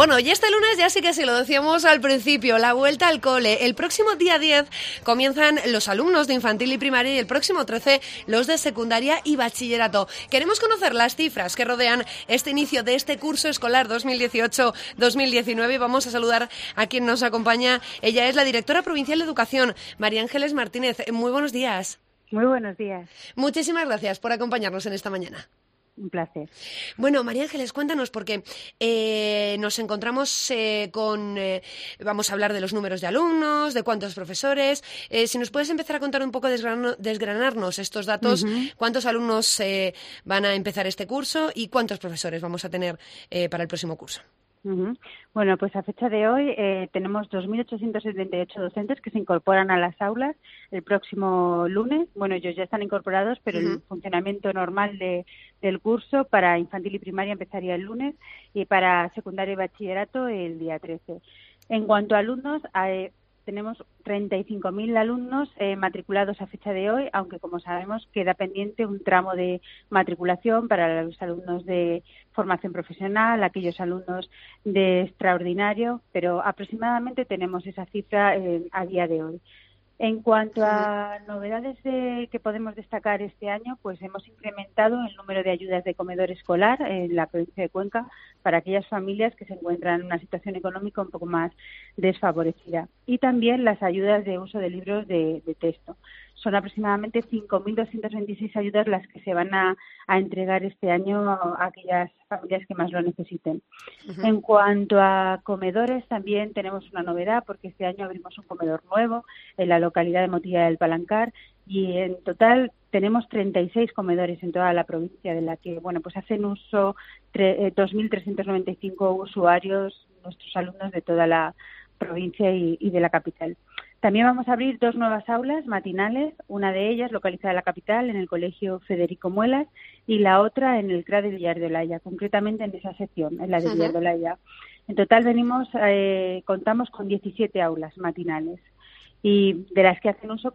Bueno, y este lunes ya sí que sí, lo decíamos al principio, la vuelta al cole. El próximo día 10 comienzan los alumnos de infantil y primaria y el próximo 13 los de secundaria y bachillerato. Queremos conocer las cifras que rodean este inicio de este curso escolar 2018-2019 y vamos a saludar a quien nos acompaña. Ella es la directora provincial de Educación, María Ángeles Martínez. Muy buenos días. Muy buenos días. Muchísimas gracias por acompañarnos en esta mañana. Un placer. Bueno, María Ángeles, cuéntanos, porque nos encontramos vamos a hablar de los números de alumnos, de cuántos profesores. Si nos puedes empezar a contar un poco, desgranarnos estos datos, cuántos alumnos van a empezar este curso y cuántos profesores vamos a tener para el próximo curso. Bueno, pues a fecha de hoy tenemos 2.878 docentes que se incorporan a las aulas el próximo lunes. Bueno, ellos ya están incorporados, pero el funcionamiento normal del curso para infantil y primaria empezaría el lunes y para secundaria y bachillerato el día 13. En cuanto a alumnos, tenemos 35.000 alumnos matriculados a fecha de hoy, aunque como sabemos queda pendiente un tramo de matriculación para los alumnos de formación profesional, aquellos alumnos de extraordinario, pero aproximadamente tenemos esa cifra a día de hoy. En cuanto a novedades que podemos destacar este año, pues hemos incrementado el número de ayudas de comedor escolar en la provincia de Cuenca para aquellas familias que se encuentran en una situación económica un poco más desfavorecida. Y también las ayudas de uso de libros de texto. Son aproximadamente 5.226 ayudas las que se van a entregar este año a aquellas familias que más lo necesiten. En cuanto a comedores, también tenemos una novedad porque este año abrimos un comedor nuevo en la localidad de Motilla del Palancar y en total tenemos 36 comedores en toda la provincia, de la que pues hacen uso 2.395 usuarios, nuestros alumnos de toda la provincia y de la capital. También vamos a abrir 2 nuevas aulas matinales, una de ellas localizada en la capital, en el Colegio Federico Muelas, y la otra en el CRA de Villar de Olaya, concretamente en esa sección, en la de Villar de Olaya. En total contamos con 17 aulas matinales, y de las que hacen uso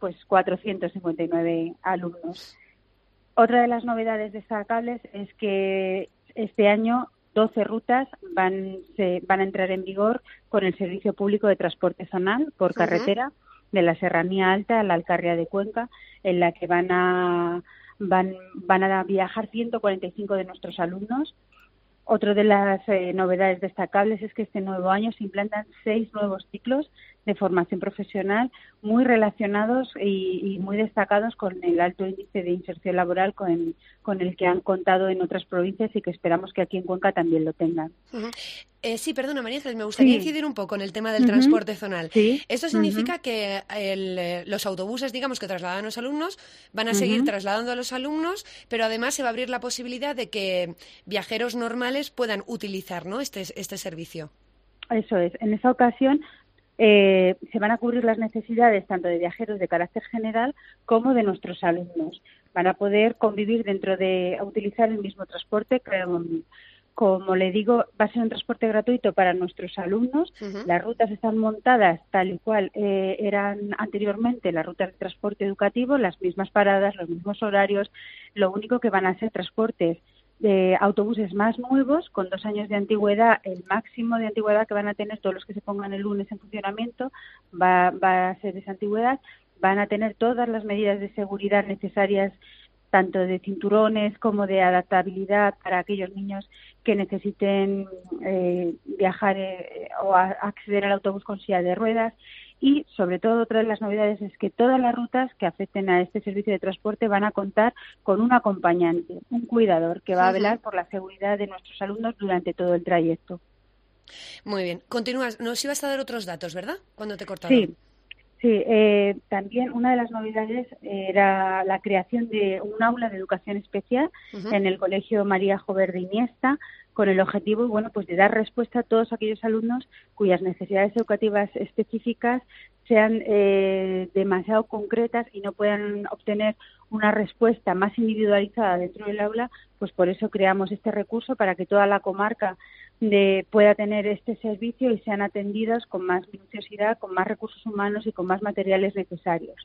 459 alumnos. Otra de las novedades destacables es que este año 12 rutas van a entrar en vigor con el servicio público de transporte zonal por carretera de la Serranía Alta a la Alcarria de Cuenca, en la que van a viajar 145 de nuestros alumnos. Otra de las novedades destacables es que este nuevo año se implantan 6 nuevos ciclos de formación profesional muy relacionados y muy destacados con el alto índice de inserción laboral con el que han contado en otras provincias y que esperamos que aquí en Cuenca también lo tengan. Sí, perdona, María Ángeles, me gustaría incidir un poco en el tema del transporte zonal. Sí. Esto significa que los autobuses, digamos, que trasladan a los alumnos, van a seguir trasladando a los alumnos, pero además se va a abrir la posibilidad de que viajeros normales puedan utilizar, ¿no?, este servicio. Eso es. En esa ocasión se van a cubrir las necesidades tanto de viajeros de carácter general como de nuestros alumnos. Van a poder convivir utilizar el mismo transporte. Como le digo, va a ser un transporte gratuito para nuestros alumnos. Las rutas están montadas tal y cual eran anteriormente las rutas de transporte educativo, las mismas paradas, los mismos horarios. Lo único que van a ser transportes de autobuses más nuevos, con 2 años de antigüedad. El máximo de antigüedad que van a tener todos los que se pongan el lunes en funcionamiento va a ser esa antigüedad. Van a tener todas las medidas de seguridad necesarias, tanto de cinturones como de adaptabilidad para aquellos niños que necesiten viajar o acceder al autobús con silla de ruedas. Y, sobre todo, otra de las novedades es que todas las rutas que afecten a este servicio de transporte van a contar con un acompañante, un cuidador, que va a velar por la seguridad de nuestros alumnos durante todo el trayecto. Muy bien. Continúas. Nos ibas a dar otros datos, ¿verdad?, cuando te cortaron. Sí, también una de las novedades era la creación de un aula de educación especial en el Colegio María Jover de Iniesta, con el objetivo de dar respuesta a todos aquellos alumnos cuyas necesidades educativas específicas sean demasiado concretas y no puedan obtener una respuesta más individualizada dentro del aula. Pues por eso creamos este recurso, para que toda la comarca pueda tener este servicio y sean atendidos con más minuciosidad, con más recursos humanos y con más materiales necesarios.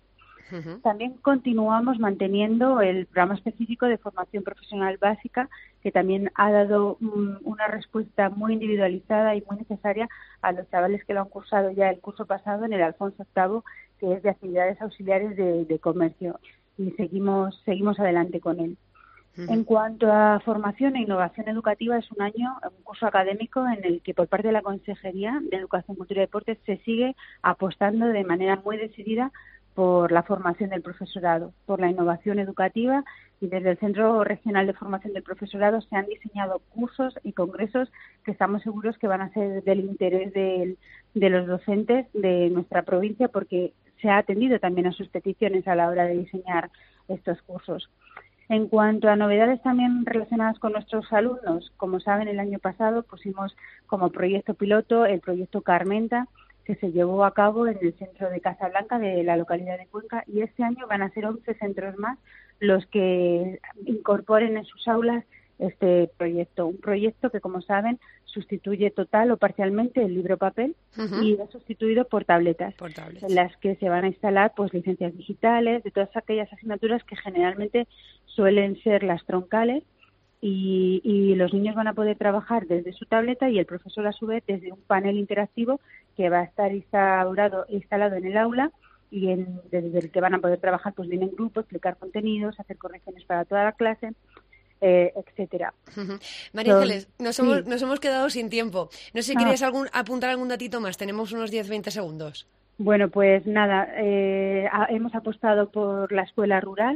También continuamos manteniendo el programa específico de formación profesional básica, que también ha dado una respuesta muy individualizada y muy necesaria a los chavales que lo han cursado ya el curso pasado en el Alfonso VIII, que es de actividades auxiliares de comercio, y seguimos adelante con él. En cuanto a formación e innovación educativa, es un curso académico en el que por parte de la Consejería de Educación, Cultura y Deportes se sigue apostando de manera muy decidida por la formación del profesorado, por la innovación educativa, y desde el Centro Regional de Formación del Profesorado se han diseñado cursos y congresos que estamos seguros que van a ser del interés de los docentes de nuestra provincia, porque se ha atendido también a sus peticiones a la hora de diseñar estos cursos. En cuanto a novedades también relacionadas con nuestros alumnos, como saben, el año pasado pusimos como proyecto piloto el proyecto Carmenta, que se llevó a cabo en el centro de Casablanca de la localidad de Cuenca, y este año van a ser 11 centros más los que incorporen en sus aulas este proyecto. Un proyecto que, como saben, sustituye total o parcialmente el libro papel y es sustituido por tabletas, en las que se van a instalar pues licencias digitales de todas aquellas asignaturas que generalmente suelen ser las troncales, y los niños van a poder trabajar desde su tableta y el profesor a su vez desde un panel interactivo que va a estar instalado en el aula, y desde el que van a poder trabajar pues bien en grupo, explicar contenidos, hacer correcciones para toda la clase, etcétera. María Ángeles, nos hemos quedado sin tiempo. No sé si querías apuntar algún datito más. Tenemos unos 10-20 segundos. Bueno, pues nada, hemos apostado por la escuela rural.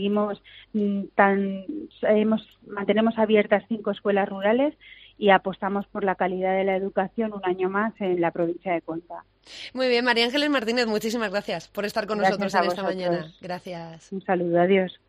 Mantenemos abiertas 5 escuelas rurales y apostamos por la calidad de la educación un año más en la provincia de Cuenca. Muy bien, María Ángeles Martínez, muchísimas gracias por estar con nosotros en esta mañana. Gracias. Un saludo, adiós.